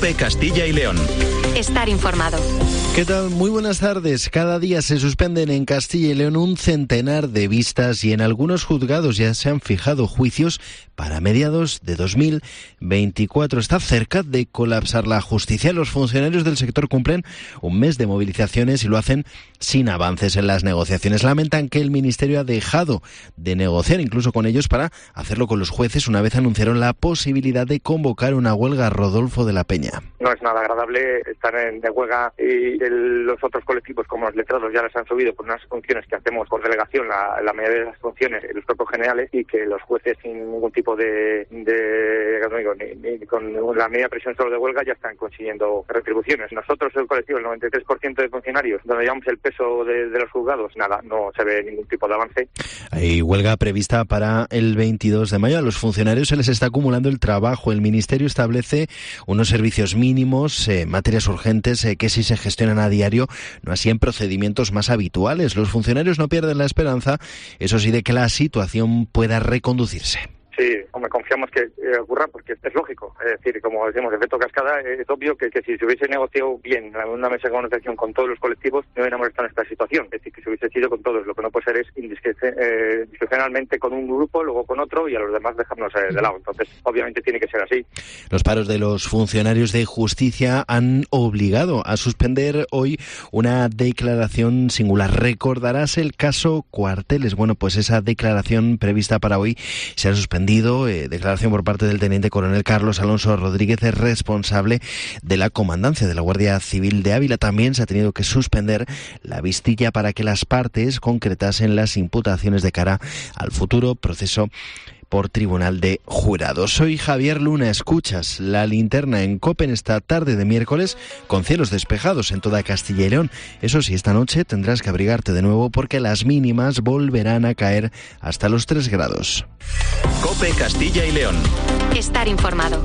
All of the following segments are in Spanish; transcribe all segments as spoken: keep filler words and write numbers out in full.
COPE Castilla y León. Estar informado. ¿Qué tal? Muy buenas tardes. Cada día se suspenden en Castilla y León un centenar de vistas y en algunos juzgados ya se han fijado juicios para mediados de dos mil veinticuatro. Está cerca de colapsar la justicia. Los funcionarios del sector cumplen un mes de movilizaciones y lo hacen sin avances en las negociaciones. Lamentan que el Ministerio ha dejado de negociar incluso con ellos para hacerlo con los jueces una vez anunciaron la posibilidad de convocar una huelga. Rodolfo de la Peña. No es nada agradable estar en de huelga y el, los otros colectivos como los letrados ya les han subido por unas funciones que hacemos por delegación, la, la mayoría de las funciones, los cuerpos generales, y que los jueces sin ningún tipo de, de no digo, ni, ni con la media presión solo de huelga ya están consiguiendo retribuciones. Nosotros, el colectivo, el noventa y tres por ciento de funcionarios, donde llevamos el peso de, de los juzgados, nada, no se ve ningún tipo de avance. Hay huelga prevista para el veintidós de mayo. A los funcionarios se les está acumulando el trabajo. El Ministerio establece unos servicios mínimos, eh, materias urgentes eh, que si se gestionan a diario, no así en procedimientos más habituales. Los funcionarios no pierden la esperanza, eso sí, de que la situación pueda reconducirse. Sí, hombre, confiamos que eh, ocurra porque es lógico. Es decir, como decimos, efecto cascada, eh, es obvio que, que si se hubiese negociado bien en una mesa de negociación con todos los colectivos, no hubiéramos estado en esta situación. Es decir, que se hubiese sido con todos. Lo que no puede ser es eh, discrecionalmente con un grupo, luego con otro y a los demás dejarnos eh, de lado. Entonces, obviamente tiene que ser así. Los paros de los funcionarios de justicia han obligado a suspender hoy una declaración singular. Recordarás el caso Cuarteles. Bueno, pues esa declaración prevista para hoy se ha suspendido. Eh, declaración por parte del teniente coronel Carlos Alonso Rodríguez, es responsable de la comandancia de la Guardia Civil de Ávila. También se ha tenido que suspender la vistilla para que las partes concretasen las imputaciones de cara al futuro proceso por Tribunal de Jurados. Soy Javier Luna, escuchas La Linterna en COPE en esta tarde de miércoles con cielos despejados en toda Castilla y León. Eso sí, esta noche tendrás que abrigarte de nuevo porque las mínimas volverán a caer hasta los tres grados. COPE Castilla y León. Estar informado.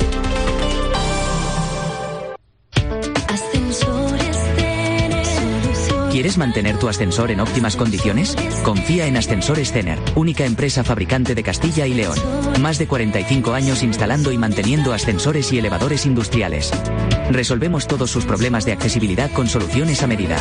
¿Quieres mantener tu ascensor en óptimas condiciones? Confía en Ascensores Cener, única empresa fabricante de Castilla y León. Más de cuarenta y cinco años instalando y manteniendo ascensores y elevadores industriales. Resolvemos todos sus problemas de accesibilidad con soluciones a medida.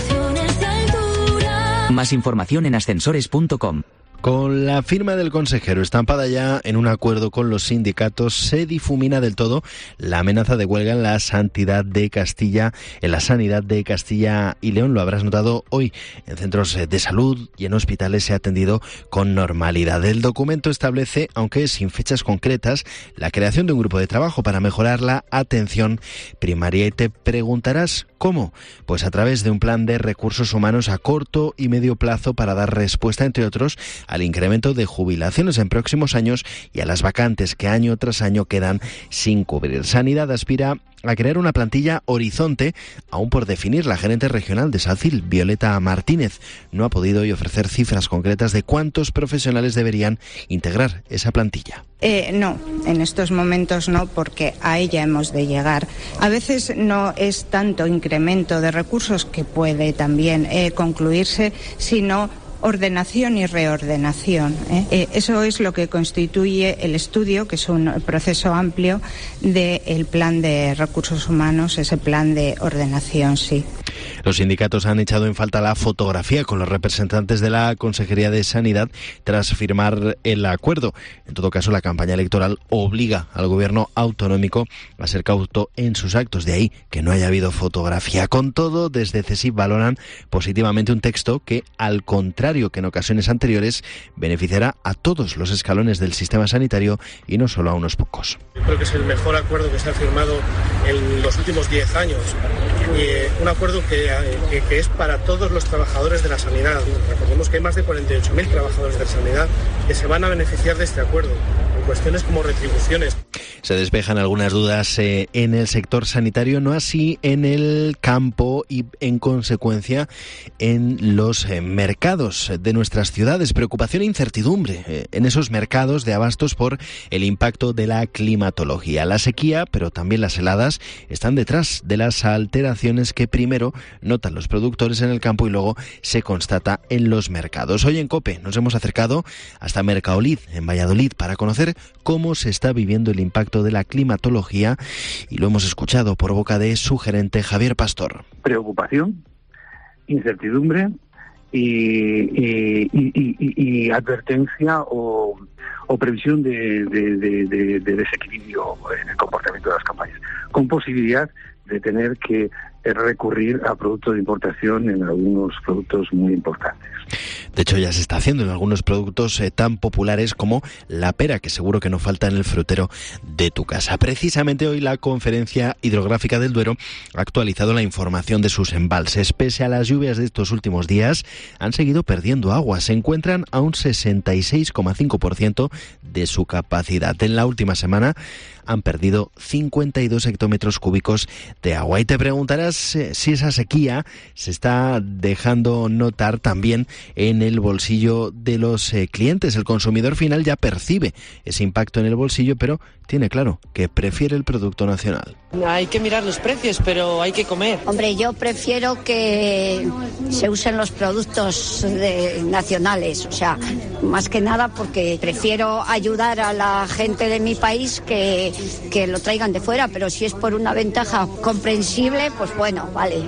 Más información en ascensores punto com. Con la firma del consejero estampada ya en un acuerdo con los sindicatos, se difumina del todo la amenaza de huelga en la sanidad de Castilla, en la sanidad de Castilla y León. Lo habrás notado hoy. En centros de salud y en hospitales se ha atendido con normalidad. El documento establece, aunque sin fechas concretas, la creación de un grupo de trabajo para mejorar la atención primaria. Y te preguntarás ¿cómo? Pues a través de un plan de recursos humanos a corto y medio plazo para dar respuesta, entre otros, al incremento de jubilaciones en próximos años y a las vacantes que año tras año quedan sin cubrir. Sanidad aspira a crear una plantilla horizonte, aún por definir. La gerente regional de SACIL, Violeta Martínez, no ha podido hoy ofrecer cifras concretas de cuántos profesionales deberían integrar esa plantilla. Eh, no, en estos momentos no, porque a ella hemos de llegar. A veces no es tanto incremento de recursos, que puede también eh, concluirse, sino ordenación y reordenación. ¿eh? Eh, eso es lo que constituye el estudio, que es un proceso amplio del plan de recursos humanos, ese plan de ordenación, sí. Los sindicatos han echado en falta la fotografía con los representantes de la Consejería de Sanidad tras firmar el acuerdo. En todo caso, la campaña electoral obliga al gobierno autonómico a ser cauto en sus actos. De ahí que no haya habido fotografía. Con todo, desde CESIF valoran positivamente un texto que, al contrario que en ocasiones anteriores, beneficiará a todos los escalones del sistema sanitario y no solo a unos pocos. Yo creo que es el mejor acuerdo que se ha firmado en los últimos diez años. Y un acuerdo que, que, que es para todos los trabajadores de la sanidad. Recordemos que hay más de cuarenta y ocho mil trabajadores de la sanidad que se van a beneficiar de este acuerdo, en cuestiones como retribuciones. Se despejan algunas dudas eh, en el sector sanitario, no así en el campo y, en consecuencia, en los eh, mercados de nuestras ciudades. Preocupación e incertidumbre eh, en esos mercados de abastos por el impacto de la climatología. La sequía, pero también las heladas, están detrás de las alteraciones que primero notan los productores en el campo y luego se constata en los mercados. Hoy en COPE nos hemos acercado hasta Mercaolid, en Valladolid, para conocer cómo se está viviendo el impacto respecto de la climatología y lo hemos escuchado por boca de su gerente Javier Pastor. Preocupación, incertidumbre y, y, y, y, y advertencia o, o previsión de, de, de, de, de desequilibrio en el comportamiento de las campañas, con posibilidad de tener que recurrir a productos de importación en algunos productos muy importantes. De hecho, ya se está haciendo en algunos productos eh, tan populares como la pera, que seguro que no falta en el frutero de tu casa. Precisamente hoy la Conferencia Hidrográfica del Duero ha actualizado la información de sus embalses. Pese a las lluvias de estos últimos días, han seguido perdiendo agua. Se encuentran a un sesenta y seis coma cinco por ciento de su capacidad. En la última semana han perdido cincuenta y dos hectómetros cúbicos de agua. Y te preguntarás eh, si esa sequía se está dejando notar también en el bolsillo de los eh, clientes. El consumidor final ya percibe ese impacto en el bolsillo, pero tiene claro que prefiere el producto nacional. Hay que mirar los precios, pero hay que comer. Hombre, yo prefiero que se usen los productos de, nacionales, o sea, más que nada porque prefiero ayudar a la gente de mi país que, que lo traigan de fuera, pero si es por una ventaja comprensible, pues bueno, vale.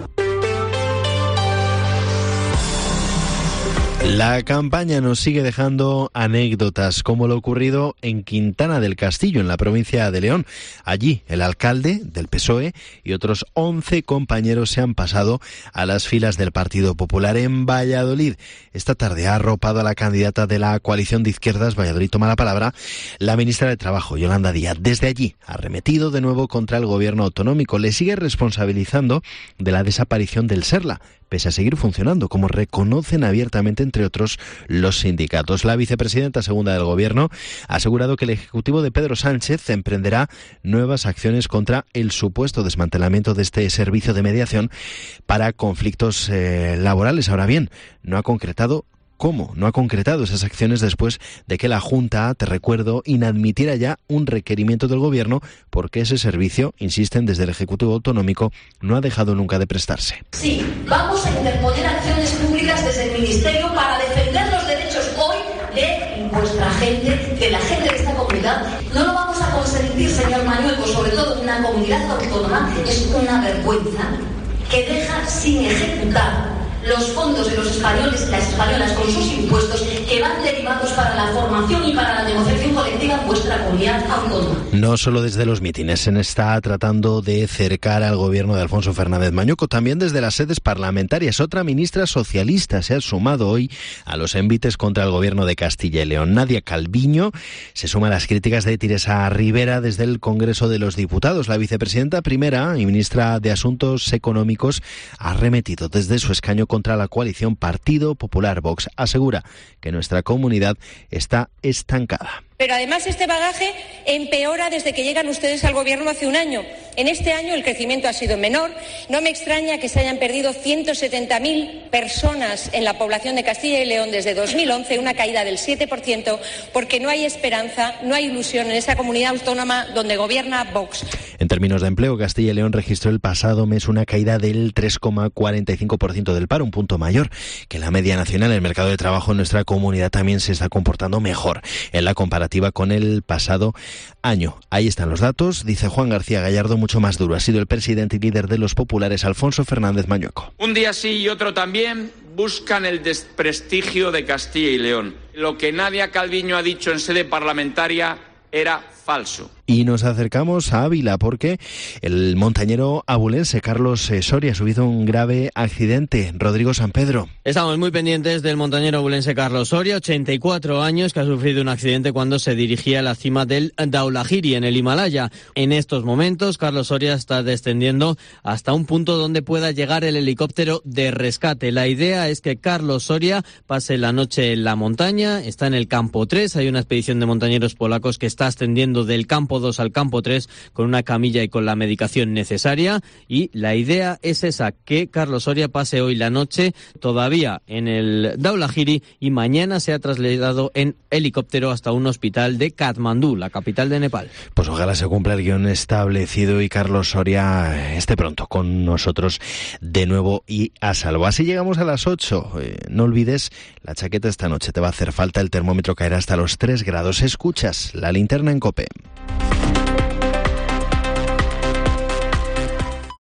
La campaña nos sigue dejando anécdotas, como lo ocurrido en Quintana del Castillo, en la provincia de León. Allí, el alcalde del P S O E y otros once compañeros se han pasado a las filas del Partido Popular. En Valladolid, esta tarde ha arropado a la candidata de la coalición de izquierdas, Valladolid toma la palabra, la ministra de Trabajo, Yolanda Díaz. Desde allí, ha arremetido de nuevo contra el gobierno autonómico. Le sigue responsabilizando de la desaparición del Serla, pese a seguir funcionando, como reconocen abiertamente, entre otros, los sindicatos. La vicepresidenta segunda del Gobierno ha asegurado que el Ejecutivo de Pedro Sánchez emprenderá nuevas acciones contra el supuesto desmantelamiento de este servicio de mediación para conflictos eh, laborales. Ahora bien, no ha concretado ¿Cómo? No ha concretado esas acciones después de que la Junta, te recuerdo, inadmitiera ya un requerimiento del Gobierno porque ese servicio, insisten desde el Ejecutivo Autonómico, no ha dejado nunca de prestarse. Sí, vamos a interponer acciones públicas desde el Ministerio para defender los derechos hoy de vuestra gente, de la gente de esta comunidad. No lo vamos a consentir, señor Mañueco, sobre todo en una comunidad autónoma. Es una vergüenza que deja sin ejecutar los fondos de los españoles y las españolas con sus impuestos que van derivados para la formación y para la negociación colectiva en vuestra comunidad autónoma. No solo desde los mítines se está tratando de cercar al gobierno de Alfonso Fernández Mañueco, también desde las sedes parlamentarias. Otra ministra socialista se ha sumado hoy a los envites contra el gobierno de Castilla y León. Nadia Calviño se suma a las críticas de Teresa Rivera desde el Congreso de los Diputados. La vicepresidenta primera y ministra de Asuntos Económicos ha arremetido desde su escaño contra la coalición Partido Popular Vox. Asegura que nuestra comunidad está estancada. Pero además este bagaje empeora desde que llegan ustedes al gobierno hace un año. En este año el crecimiento ha sido menor. No me extraña que se hayan perdido ciento setenta mil personas en la población de Castilla y León desde dos mil once, una caída del siete por ciento, porque no hay esperanza, no hay ilusión en esa comunidad autónoma donde gobierna Vox. En términos de empleo, Castilla y León registró el pasado mes una caída del tres coma cuarenta y cinco por ciento del paro, un punto mayor que la media nacional. El mercado de trabajo en nuestra comunidad también se está comportando mejor en la comparativa con el pasado año. Ahí están los datos. Dice Juan García Gallardo, mucho más duro ha sido el presidente y líder de los populares, Alfonso Fernández Mañueco. Un día sí y otro también buscan el desprestigio de Castilla y León. Lo que Nadia Calviño ha dicho en sede parlamentaria era falso. Y nos acercamos a Ávila porque el montañero abulense Carlos Soria ha sufrido un grave accidente. Rodrigo San Pedro. Estamos muy pendientes del montañero abulense Carlos Soria, ochenta y cuatro años, que ha sufrido un accidente cuando se dirigía a la cima del Dhaulagiri, en el Himalaya. En estos momentos, Carlos Soria está descendiendo hasta un punto donde pueda llegar el helicóptero de rescate. La idea es que Carlos Soria pase la noche en la montaña, está en el campo tres, hay una expedición de montañeros polacos que está ascendiendo del campo dos al campo tres con una camilla y con la medicación necesaria, y la idea es esa, que Carlos Soria pase hoy la noche todavía en el Dhaulagiri y mañana sea trasladado en helicóptero hasta un hospital de Katmandú, la capital de Nepal. Pues ojalá se cumpla el guión establecido y Carlos Soria esté pronto con nosotros de nuevo y a salvo. Así llegamos a las ocho. Eh, no olvides la chaqueta esta noche, te va a hacer falta, el termómetro caerá hasta los tres grados. Escuchas La Linterna en COPE.